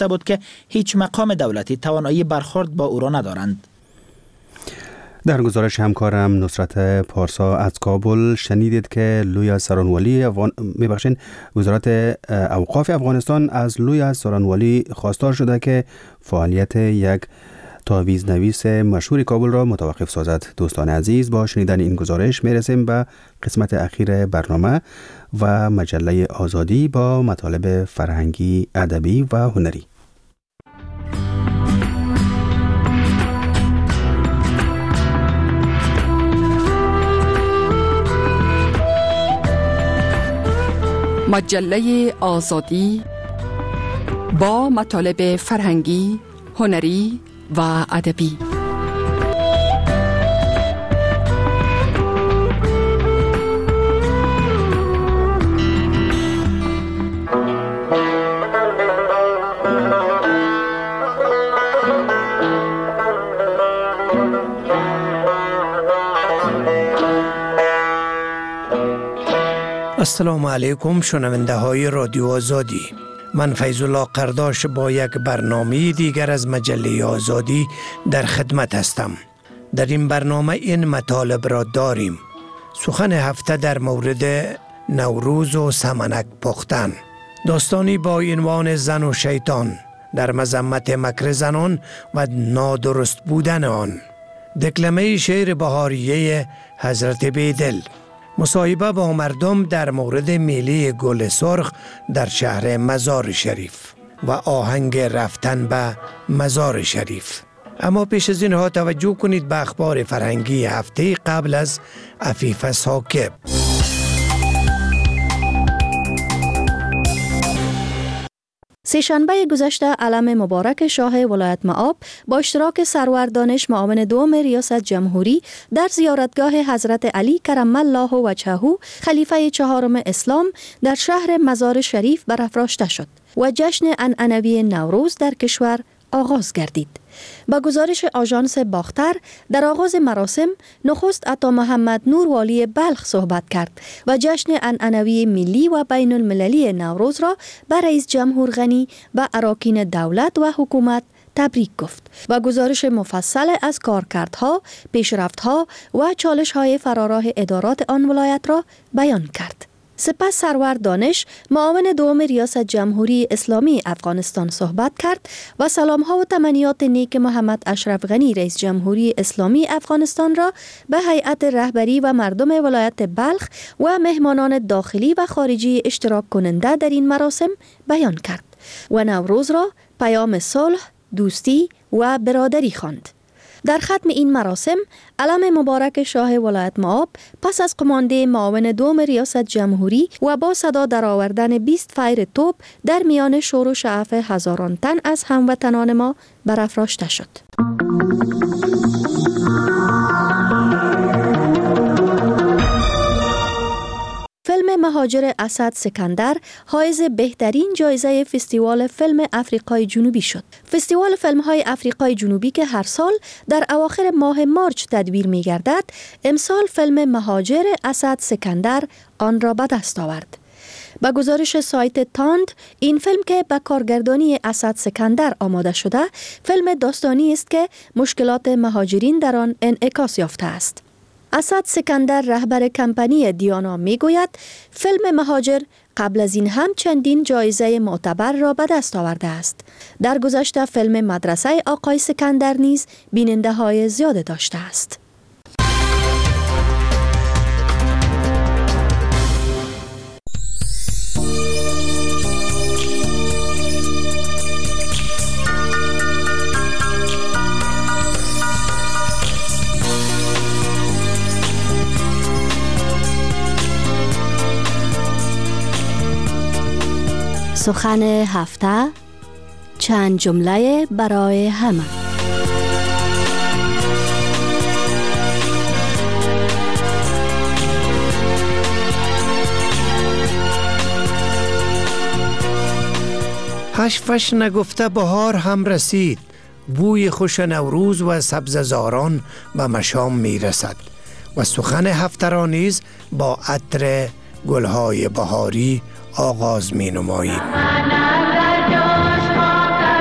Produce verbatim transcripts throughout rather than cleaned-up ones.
گفته بود که هیچ مقام دولتی توانایی برخورد با او را ندارند. در گزارش همکارم نصرت پارسا از کابل شنیدید که لویا سارانوالی افغان... میبخشین وزارت اوقاف افغانستان از لویا سارانوالی خواستار شده که فعالیت یک تاویز نویس مشهور کابل را متوقف سازد. دوستان عزیز، با شنیدن این گزارش میرسیم به قسمت اخیر برنامه و مجله آزادی با مطالب فرهنگی، ادبی و هنری. مجله آزادی با مطالب فرهنگی، هنری و ادبی. السلام علیکم شنونده های رادیو آزادی. من فیض الله قرداش با یک برنامه دیگر از مجله آزادی در خدمت هستم. در این برنامه این مطالب را داریم: سخن هفته در مورد نوروز و سمنک پختن، داستانی با عنوان زن و شیطان در مذمت مکر زنان و نادرست بودن آن، دکلمه شعر بهاریه حضرت بیدل، مصاحبه با مردم در مورد میله گل سرخ در شهر مزار شریف و آهنگ رفتن به مزار شریف. اما پیش از اینها توجه کنید به اخبار فرهنگی هفته قبل از عفیف ساکب. سه‌شنبه گذشته علم مبارک شاه ولایت مآب با اشتراک سرور دانش معاون دوم ریاست جمهوری در زیارتگاه حضرت علی کرم الله وجهه خلیفه چهارم اسلام در شهر مزار شریف برافراشته شد و جشن عنعنوی نوروز در کشور آغاز گردید. با گزارش آژانس باختر، در آغاز مراسم نخست عطا محمد نور والی بلخ صحبت کرد و جشن عنعنوی ملی و بین المللی نوروز را به رئیس جمهور غنی و اراکین دولت و حکومت تبریک گفت و گزارش مفصل از کارکردها، پیشرفتها و چالش‌های فراراه ادارات آن ولایت را بیان کرد. سپس سرور دانش معاون دوم ریاست جمهوری اسلامی افغانستان صحبت کرد و سلام‌ها و تمنیات نیک محمد اشرف غنی رئیس جمهوری اسلامی افغانستان را به هیئت رهبری و مردم ولایت بلخ و مهمانان داخلی و خارجی اشتراک کننده در این مراسم بیان کرد و نوروز را پیام صلح، دوستی و برادری خواند. در ختم این مراسم علم مبارک شاه ولایت مآب پس از قمانده معاون دوم ریاست جمهوری و با صدا درآوردن بیست فیر توپ در میان شور و شعف هزاران تن از هموطنان ما برافراشته شد. فیلم مهاجر اسد سکندر حائز بهترین جایزه فستیوال فیلم افریقای جنوبی شد. فستیوال فیلم‌های افریقای جنوبی که هر سال در اواخر ماه مارچ تدبیر می‌گردد، امسال فیلم مهاجر اسد سکندر آن را به دست آورد. با گزارش سایت تاند، این فیلم که به کارگردانی اسد سکندر آماده شده، فیلم داستانی است که مشکلات مهاجرین در آن انعکاس یافته است. اسد سکندر رهبر کمپانی دیانا می گوید فیلم مهاجر قبل از این هم چندین جایزه معتبر را به دست آورده است. در گذشته فیلم مدرسه آقای سکندر نیز بیننده های زیاد داشته است. سخن هفته، چند جمله برای همه. هش فش نگفته بهار هم رسید، بوی خوش نوروز و سبززاران به مشام می رسد و سخن هفته را نیز با عطر گلهای بهاری آغاز می نماییم.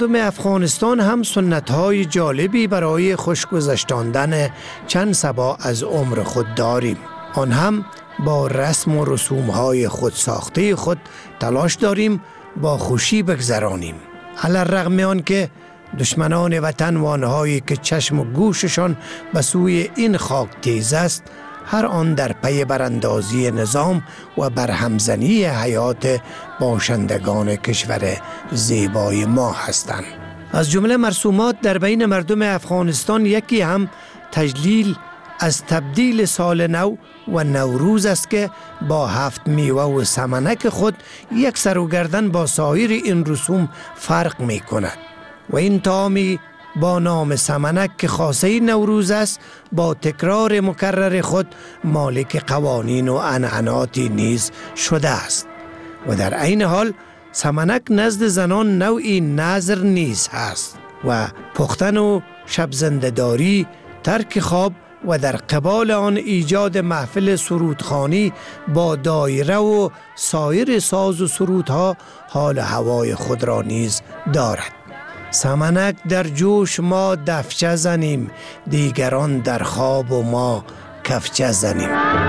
مردم افغانستان هم سنت‌های جالبی برای خوشگذشتاندن چند صباح از عمر خود داریم. آن هم با رسم و رسوم‌های خود ساخته خود تلاش داریم با خوشی بگذرانیم. علی الرغم آن که دشمنان وطن و آنهایی که چشم و گوششان به سوی این خاک تیز است، هر آن در پی براندازی نظام و برهمزنی حیات باشندگان کشور زیبای ما هستند. از جمله مرسومات در بین مردم افغانستان یکی هم تجلیل از تبدیل سال نو و نوروز است که با هفت میوه و سمنک خود یک سر و گردن با سایر این رسوم فرق می کند و این طعامی با نام سمنک که خاصه نوروز است با تکرار مکرر خود مالک قوانین و عنعناتی نیز شده است و در عین حال سمنک نزد زنان نوعی نظر نیز هست و پختن و شب زنده‌داری، ترک خواب و در قبال آن ایجاد محفل سرودخوانی با دایره و سایر ساز و سرودها حال هوای خود را نیز دارد. سمنک در جوش ما دفچه زنیم، دیگران در خواب و ما کفچه زنیم.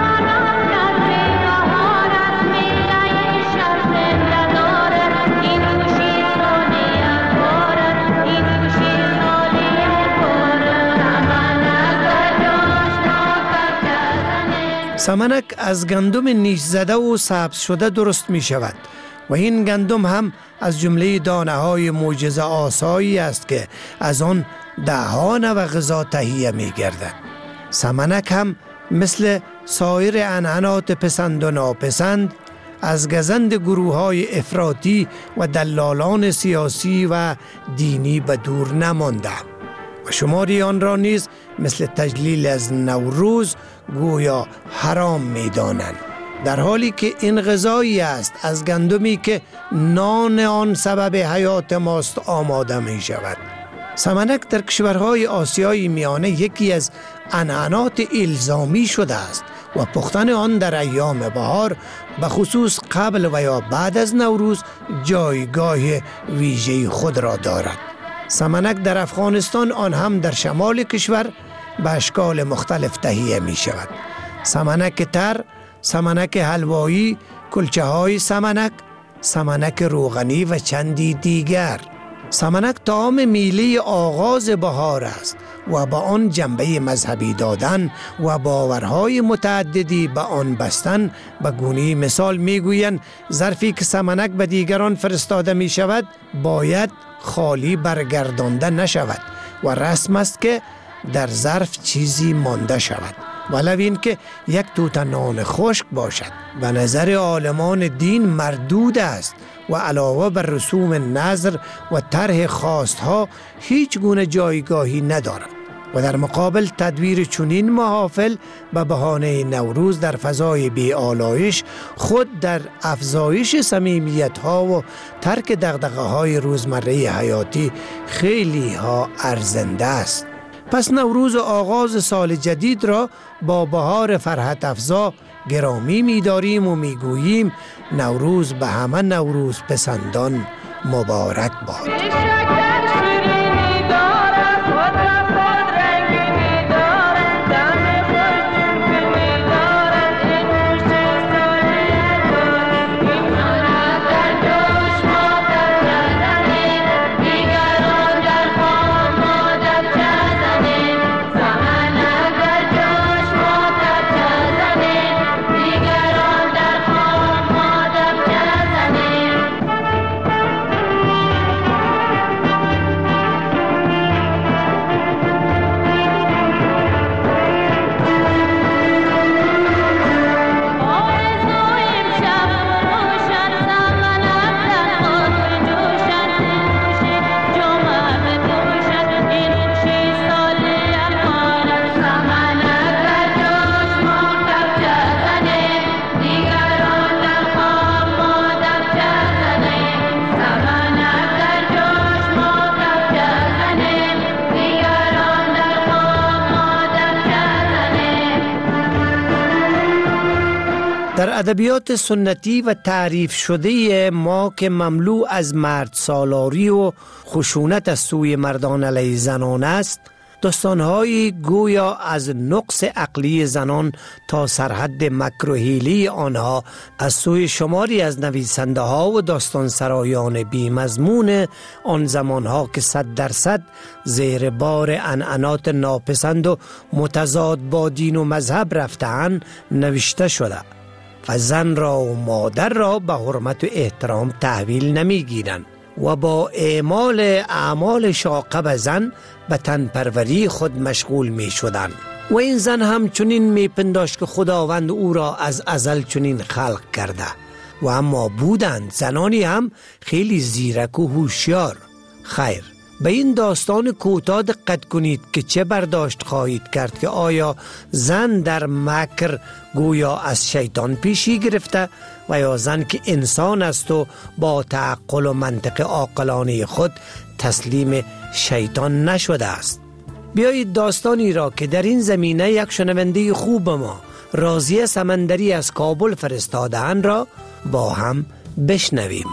سمنک از گندم نیش زده و سبز شده درست می شود و این گندم هم از جمله دانه های معجزه آسایی است که از آن دهان و غذا تهیه می گردد. سمنک هم مثل سایر عنعنات پسند و ناپسند از گزند گروه های افراطی و دلالان سیاسی و دینی به دور نمانده و شماری آن را نیز مثل تجلیل از نوروز گویا حرام می دانند، در حالی که این غذایی است از گندمی که نان آن سبب حیات ماست آماده می شود. سمنک در کشورهای آسیای میانه یکی از عنعنات الزامی شده است و پختن آن در ایام بهار به خصوص قبل و یا بعد از نوروز جایگاه ویژه خود را دارد. سمنک در افغانستان آن هم در شمال کشور به اشکال مختلف تهیه می شود. سمنک تر، سمنک حلوایی، کلچه های سمنک، سمنک روغنی و چندی دیگر. سمنک طعام میلی آغاز بهار است و با آن جنبه مذهبی دادن و باورهای متعددی به آن بستن به گونه‌ای مثال میگویند ظرفی که سمنک به دیگران فرستاده می شود باید خالی برگردانده نشود و رسم است که در ظرف چیزی مانده شود، ولو این که یک توته نان خشک باشد. به نظر عالمان دین مردود است و علاوه بر رسوم نظر و طرح خواستها هیچ گونه جایگاهی ندارد و در مقابل تدویر چنین محافل به بهانه نوروز در فضای بی آلایش خود در افزایش صمیمیت‌ها و ترک دغدغه‌های روزمره حیاتی خیلی ها ارزنده است. پس نوروز آغاز سال جدید را با بهار فرحت افزا گرامی می داریم و می گوییم نوروز به همه نوروز پسندان مبارک باد. در ادبیات سنتی و تعریف شده ما که مملو از مرد سالاری و خشونت از سوی مردان علیه زنان است، داستان‌های گویا از نقص عقلی زنان تا سرحد مکر و حیله آنها از سوی شماری از نویسنده ها و داستان سرایان بی مضمون آن زمانها که صد درصد زیر بار عنعنات ناپسند و متضاد با دین و مذهب رفته‌اند نوشته شده و زن را و مادر را به حرمت و احترام تحویل نمی‌گیرند و با اعمال اعمال شاقه به زن به تن پروری خود مشغول می شدند و این زن هم چنین می پنداشت که خداوند او را از ازل چنین خلق کرده و اما بودند زنانی هم خیلی زیرک و هوشیار. خیر، به این داستان کوتاه دقت کنید که چه برداشت خواهید کرد که آیا زن در مکر گویا از شیطان پیشی گرفته و یا زن که انسان است و با تعقل و منطق عاقلانه خود تسلیم شیطان نشده است. بیایید داستانی را که در این زمینه یک شنونده خوب ما راضیه سمندری از کابل فرستاده‌اند را با هم بشنویم.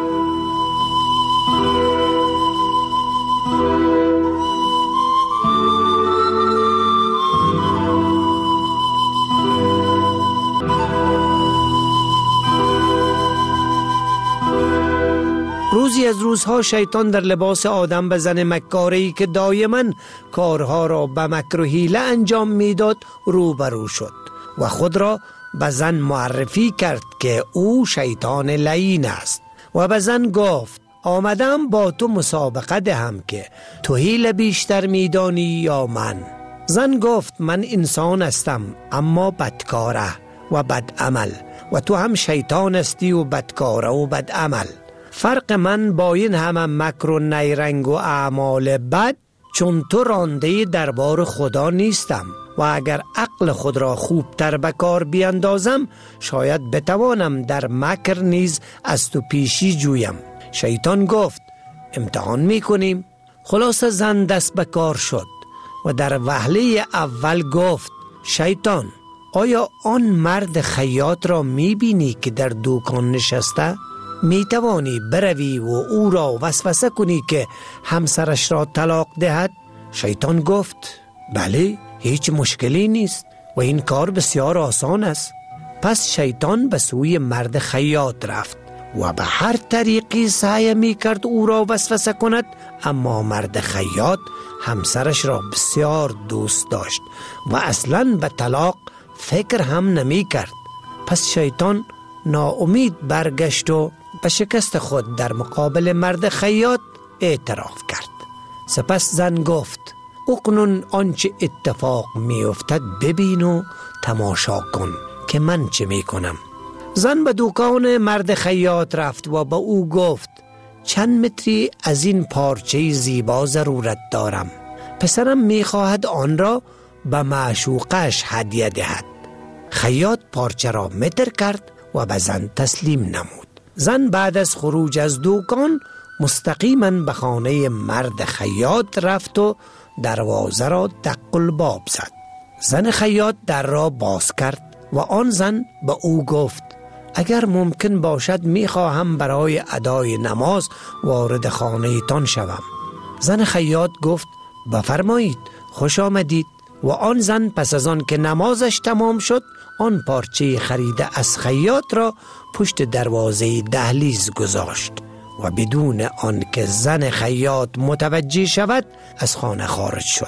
روزی از روزها شیطان در لباس آدم به زن مکاره‌ای که دایما کارها را به مکر و حیله انجام میداد روبرو شد و خود را به زن معرفی کرد که او شیطان لعین است و به زن گفت آمدم با تو مسابقه دهم که تو حیله بیشتر میدانی یا من. زن گفت من انسان هستم اما بدکاره و بدعمل و تو هم شیطان هستی و بدکاره و بدعمل. فرق من با این همه مکر و نیرنگ و اعمال بد چون تو رانده دربار خدا نیستم و اگر عقل خود را خوبتر به کار بیندازم شاید بتوانم در مکر نیز از تو پیشی جویم. شیطان گفت امتحان میکنیم. خلاص زن دست به کار شد و در وهله اول گفت شیطان آیا آن مرد خیاط را میبینی که در دکان نشسته؟ می توانی بروی و او را وسوسه کنی که همسرش را طلاق دهد؟ شیطان گفت بله، هیچ مشکلی نیست و این کار بسیار آسان است. پس شیطان به سوی مرد خیاط رفت و به هر طریقی سعی می کرد او را وسوسه کند، اما مرد خیاط همسرش را بسیار دوست داشت و اصلاً به طلاق فکر هم نمی کرد. پس شیطان ناامید برگشت و به شکست خود در مقابل مرد خیاط اعتراف کرد. سپس زن گفت اکنون آنچه اتفاق می افتد ببین و تماشا کن که من چه می کنم. زن به دکان مرد خیاط رفت و با او گفت چند متری از این پارچه زیبا ضرورت دارم. پسرم می خواهد آن را به معشوقش هدیه دهد. خیاط پارچه را متر کرد و به زن تسلیم نمود. زن بعد از خروج از دکان مستقیما به خانه مرد خیاط رفت و دروازه را دق الباب زد. زن خیاط در را باز کرد و آن زن به او گفت اگر ممکن باشد میخواهم برای ادای نماز وارد خانه تان شوم. زن خیاط گفت بفرمایید، خوش آمدید. و آن زن پس از آن که نمازش تمام شد آن پارچه خریده از خیاط را پشت دروازه دهلیز گذاشت و بدون آن که زن خیاط متوجه شود از خانه خارج شد.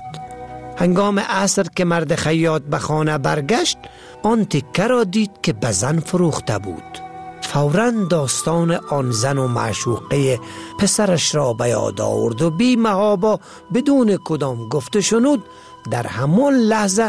هنگام عصر که مرد خیاط به خانه برگشت آن تکه را دید که به زن فروخته بود. فوراً داستان آن زن و معشوقه پسرش را به یاد آورد و بی محابا بدون کدام گفت و شنود در همان لحظه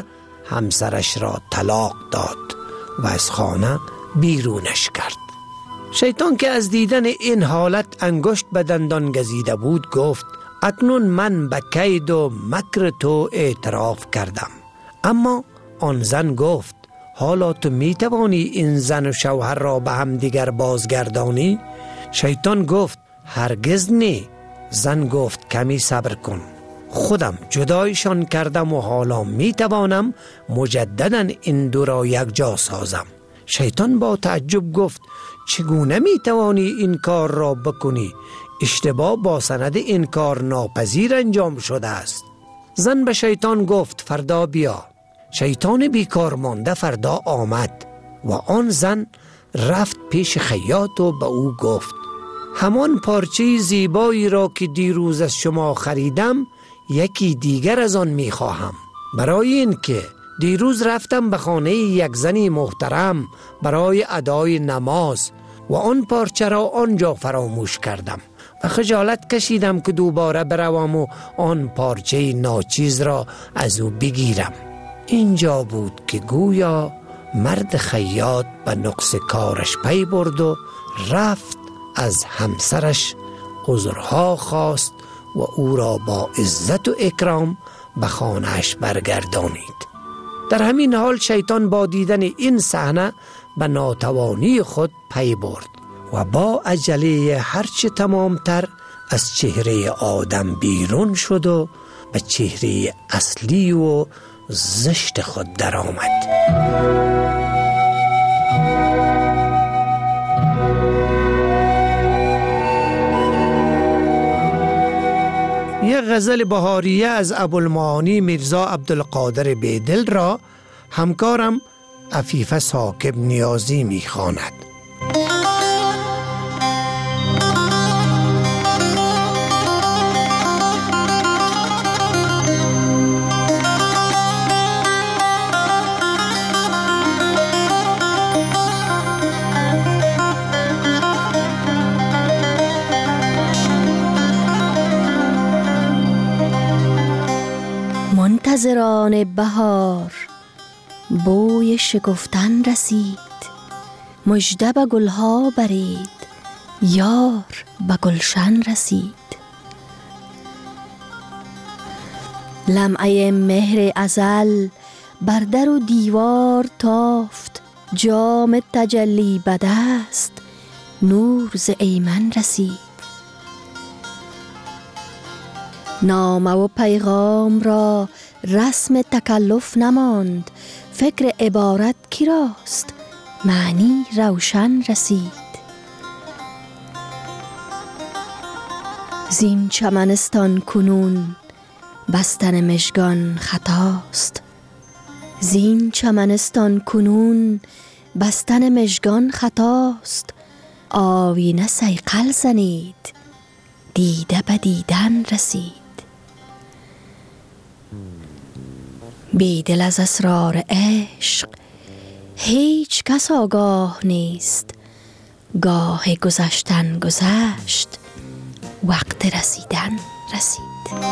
همسرش را طلاق داد و از خانه بیرونش کرد. شیطان که از دیدن این حالت انگشت به دندان گزیده بود گفت اکنون من به کید و مکر تو اعتراف کردم. اما آن زن گفت حالا تو می توانی این زن و شوهر را به هم دیگر بازگردانی؟ شیطان گفت هرگز نه. زن گفت کمی صبر کن، خودم جدایشان کردم و حالا می توانم مجددا این دو را یک جا سازم. شیطان با تعجب گفت چگونه می توانی این کار را بکنی؟ اشتباه با سند انکار ناپذیر انجام شده است. زن به شیطان گفت فردا بیا. شیطان بیکار مانده فردا آمد و آن زن رفت پیش خیاط و به او گفت همان پارچه زیبایی را که دیروز از شما خریدم یکی دیگر از آن می خواهم. برای این که دیروز رفتم به خانه یک زنی محترم برای ادای نماز و آن پارچه را آنجا فراموش کردم و خجالت کشیدم که دوباره بروم و آن پارچه ناچیز را از او بگیرم. اینجا بود که گویا مرد خیاط به نقص کارش پی برد و رفت از همسرش عذرها خواست و او را با عزت و اکرام به خانه‌اش برگردانید. در همین حال شیطان با دیدن این صحنه به ناتوانی خود پی برد و با عجله هرچه تمامتر از چهره آدم بیرون شد و به چهره اصلی و زشت خود در آمد. یک غزل بهاریه از ابوالمعانی میرزا عبدالقادر بیدل را همکارم عفیفه ثاقب نیازی میخواند. منتظران بهار بوی شکفتن رسید، مژده به گلها برید، یار به گلشن رسید. لمعه مهر ازل بر در و دیوار تافت، جام تجلی به دست نور ز ایمن رسید. نامه و پیغام را رسم تکلف نماند، فکر عبارت کی راست معنی روشن رسید. زین چمنستان کنون بستن مژگان خطاست، زین چمنستان کنون بستن مژگان خطاست. آوینه صیقل زنید، دیده به دیدن رسید. بیدل از اسرار عشق هیچ کس آگاه نیست، گاه گذشتن گذشت، وقت رسیدن رسید.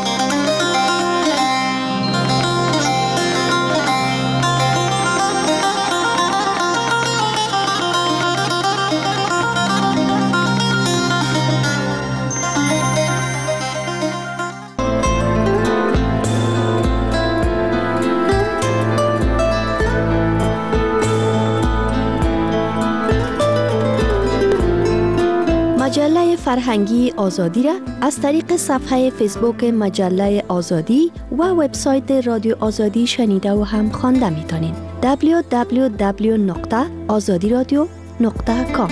مجله فرهنگی آزادی را از طریق صفحه فیسبوک مجله آزادی و وبسایت رادیو آزادی شنیده و هم خوانده میتونین. دبلیو دبلیو دبلیو نقطه آزادی رادیو نقطه کام.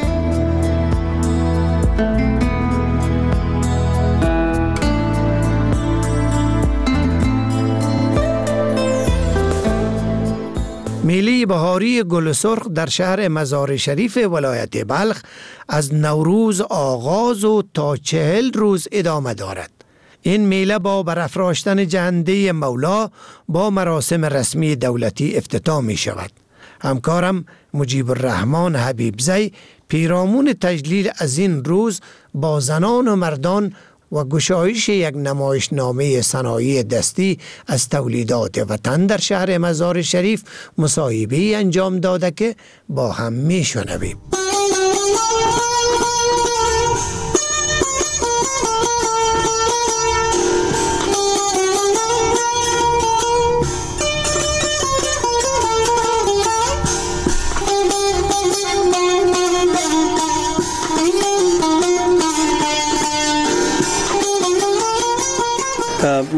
میله بهاری گل سرخ در شهر مزار شریف ولایت بلخ از نوروز آغاز و تا چهل روز ادامه دارد. این میله با برافراشتن جهنده مولا با مراسم رسمی دولتی افتتاح می شود. همکارم مجیب الرحمن حبیبزی پیرامون تجلیل از این روز با زنان و مردان و گشایش یک نمایشنامه صنایع دستی از تولیدات وطن در شهر مزار شریف مصاحبه انجام داده که با هم می شنویم.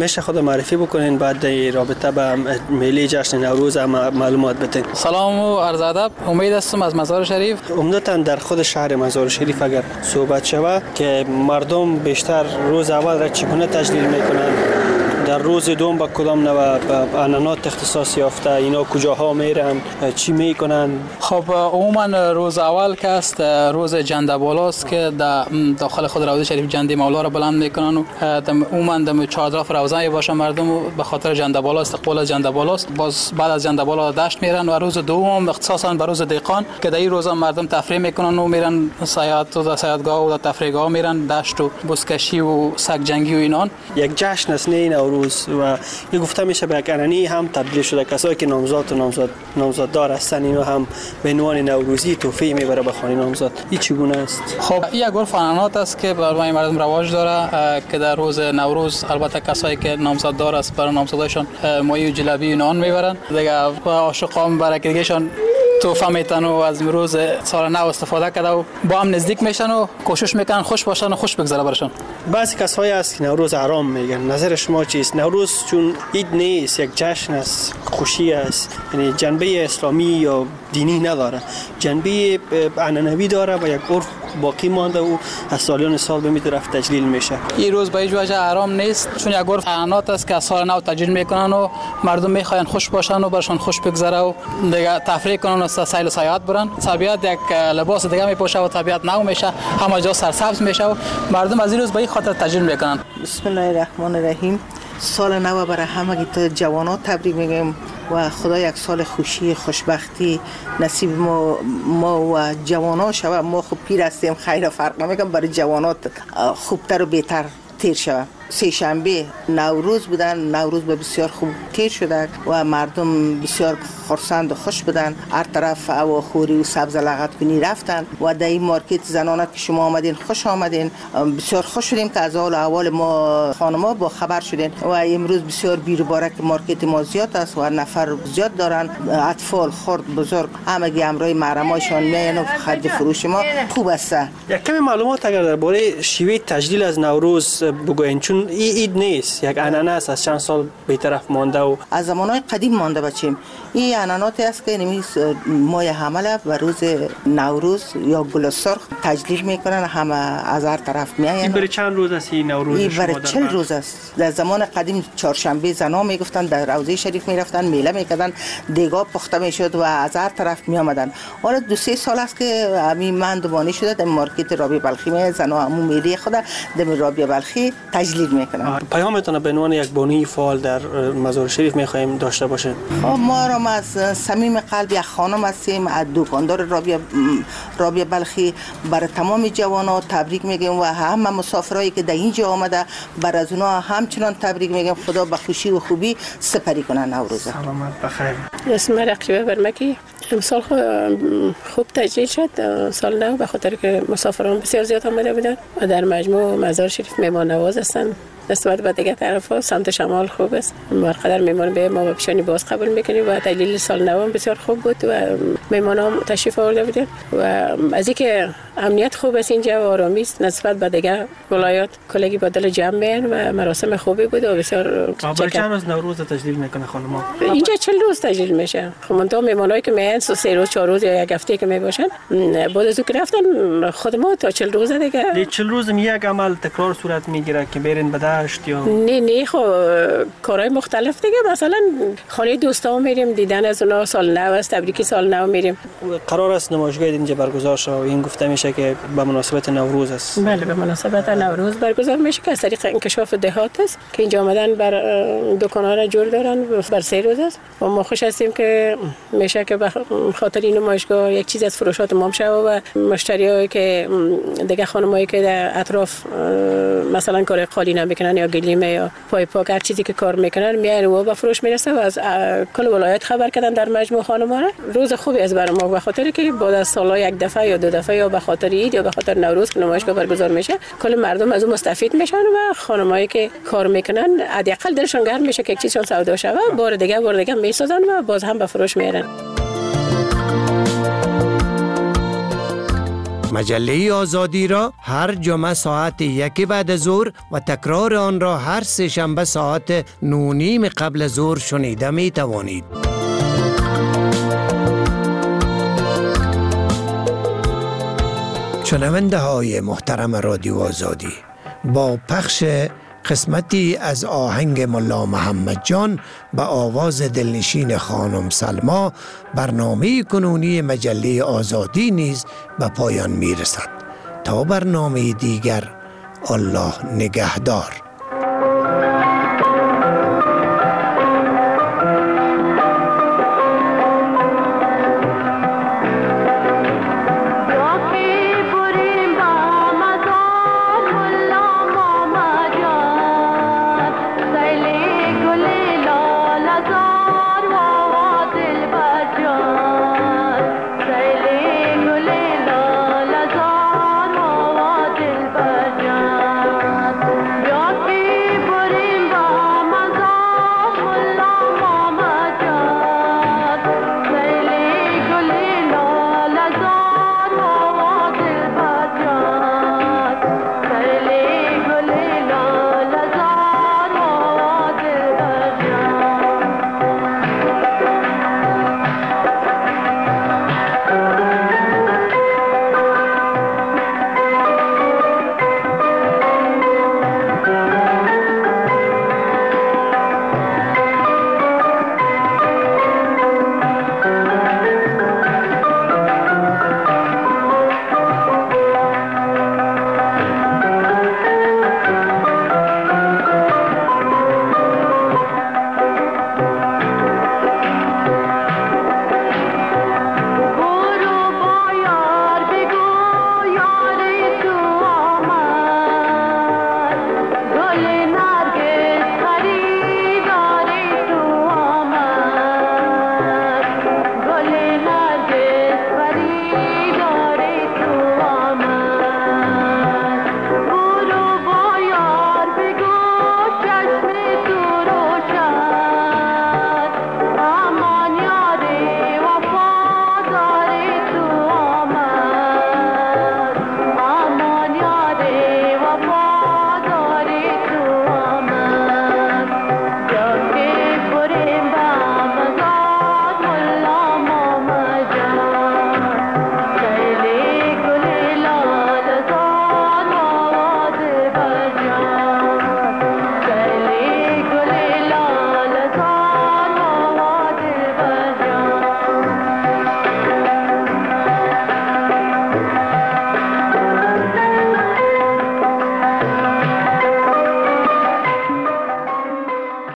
میشه خود معرفی بکنین بعد در رابطه به میله جشن نوروز هم معلومات بدین. سلام و عرض ادب. امید هستم از مزار شریف. عمدتاً در خود شهر مزار شریف اگر صحبت شود که مردم بیشتر روز اول را چگونه تجلیل میکنن، در روز دوم با کدام نوع عنعنات اختصاص یافته، اینا کجاها میرن، چی میکنن؟ خب عموما روز اول که است روز جنده بالاست که در داخل خود روضه شریف جنده مولا را بلند میکنن و عموما در چهارطرف روضه باشه مردم به خاطر جنده بالا استقبال از جنده بالاست. باز بعد از جنده بالا دشت میرن و روز دوم اختصاصا به روز دیقان که در این روزا مردم تفریح میکنن و میرن سیاحت و در سیاحتگاه و در تفریحگاه میرن دشت و بزکشی و سگ جنگی و اینان. یک جشن است نه نوروز و یه گفته میشه به یک عنعنه هم تبدیل شده. کسایی که نامزاد و نامزاد نامزاددار هستن اینا هم به عنوان نوروزی تحفه میبره به خانه نامزاد. این چگونه است؟ خب این یک عرف عنعنات است که برای مردم رواج داره که در روز نوروز البته کسایی که نامزاددار است برای نامزادشان ماهی و جلبی و نان میبرن. دیگه عاشقان برای که دیگهشان تحفه میتن و از روز سال نو استفاده کرده و با هم نزدیک میشن و کوشش میکنن خوش باشن و خوش بگذره برشون. بعضی کسایی هست که نوروز حرام میگن. نظر شما چیست؟ نوروز چون عید نیست، یک جشن است، خوشی است، یعنی جنبه اسلامی یا دینی نداره، جنبه عنعنوی داره و یک عرف باقی مانده و از سالیان سال به میطرف تجلیل میشه. این روز به هیچ وجه حرام نیست چون یک عرف عنعنات است که از سال نو تجلیل میکنن و مردم میخواین خوش باشن و برشون خوش بگذره و دیگه تفریح کنن و سیل و سیاحت برن. طبیعت یک لباس دیگه میپوشه و طبیعت نو میشه، همه جا سرسبز میشه و مردم از این روز به این خاطر تجلیل میکنن. بسم الله الرحمن الرحیم. سال نو برای همه جوانان تبریک میگم و خدا یک سال خوشی خوشبختی نصیب ما, ما و جوانان شود. ما خوب پیر هستیم خیر فرق نمیکنم، برای جوانات خوبتر و بهتر تیر شود. سه شنبه نوروز بودن، نوروز به بسیار خوب تیر شده و مردم بسیار خرسند و خوش بودن. هر طرف هواخوری و سبز لغت کنی رفتن و در این مارکت زنانه که شما آمدین خوش آمدین. بسیار خوش شدیم که از حال احوال ما خانما با خبر شدین و امروز بسیار بیروبارک مارکت ما زیاد است و نفر زیاد دارن. اطفال خرد بزرگ همگی همراه محرمایشان میان و خرج فروش ما خوب است. یک کمی معلومات اگر درباره شیوه تجلیل از نوروز بگوین، چون این عید نیست، یک عنعنه است از چند سال به طرف مانده و از زمانهای قدیم مانده بچیم. این عنعناتی است که نمیز ماه حمله و روز نوروز یا گل سرخ تجلیل میکنن، همه از هر طرف میاین. این برای چند روز است این نوروز؟ این برای چهل روز است. در زمان قدیم چهارشنبه زنا میگفتن در روضه شریف میرفتن میله میکردن، دیگا پخته میشد و از هر طرف میآمدن. حالا دو سه سال است که همین مندوبانی شده در مارکت رابعه بلخی می زنا همون میله خود در رابعه بلخی تجلیل میکنن. پیامتون به عنوان یک بانی فعال در مزار شریف میخوایم داشته باشیم. خب ما را از صمیم قلب یک خانم هستیم از دکاندار رابعه رابعه بلخی برای تمام جوانان تبریک میگیم و همه مسافرایی که در اینجا آمده بر از اونها همچنان تبریک میگیم. خدا به خوشی و خوبی سپری کنه نوروز. سلامت بخیر. اسم رقیبه برمکی. امسال خوب تجلیل شد سال نو به خاطر که مسافران بسیار زیاد آمده بودن و در مجموع مزار شریف مهمان نواز هستن. نسبت به دیگه طرفا سمت شمال خوب است. مرقدر میمان به ما بپیشانی باز قبول میکنیم و دلیل سال نو بسیار خوب بود و میمانان تشریف آورده بودن و از اینکه امنیت خوب است اینجا و آرامی است نسبت به دیگه ولایات کلگی با دل جمع میان و مراسم خوبی بود و بسیار برای چند روز نوروز تجلیل میکنه خانم؟ اینجا چهل روز تجلیل میشه. خب من تو میمانایی که میان سه روز چهار روز یا یک هفته که میباشن بعد از که رفتن خود ما تا چهل روز دیگه چهل روز یک عمل تکرار صورت میگیره که برین به دشت یا نه نه خب کارهای مختلف دیگه، مثلا خانه دوستان میریم دیدن از اونها سال نو است تبریک سال نو میریم. قرار است نمایشگاه اینجا برگزار شه و این گفته میشه که به مناسبت نوروز است. بله به مناسبت نوروز برگزار میشه که از طریق انکشاف دهات است که اینجا آمدن بر دکان‌ها را جور دارن بر سه روز است و ما خوش هستیم که میشه که به خاطر این نمایشگاه یک چیز از فروشات ما شه و مشتریایی که دیگه خانمایی که در اطراف مثلا کار قالین میکنن یا گلیمه یا پای پاک هر چیزی که کار میکنن میان و به فروش میرسه و از کل ولایت خبر کردن در مجموع خانم‌ها روز خوبی از برای ما به خاطر که بعد از سال یک دفعه یا دو دفعه یا به خاطر عید یا به خاطر نوروز که نمایشگاه برگزار میشه کل مردم از اون مستفید میشن و خانمایی که کار میکنن حداقل دلشون گرم میشه که یک چیزشون سودا شه و بار دیگه بار دیگه میسازن و باز هم به فروش میرن. مجله آزادی را هر جمعه ساعت یک بعد ظهر و تکرار آن را هر سه شنبه ساعت نو نیم قبل ظهر شنیده می توانید. شنونده های محترم رادیو آزادی، با پخش قسمتی از آهنگ ملا محمد جان به آواز دلنشین خانم سلما، برنامه کنونی مجله آزادی نیز به پایان می رسد. تا برنامه دیگر، الله نگهدار.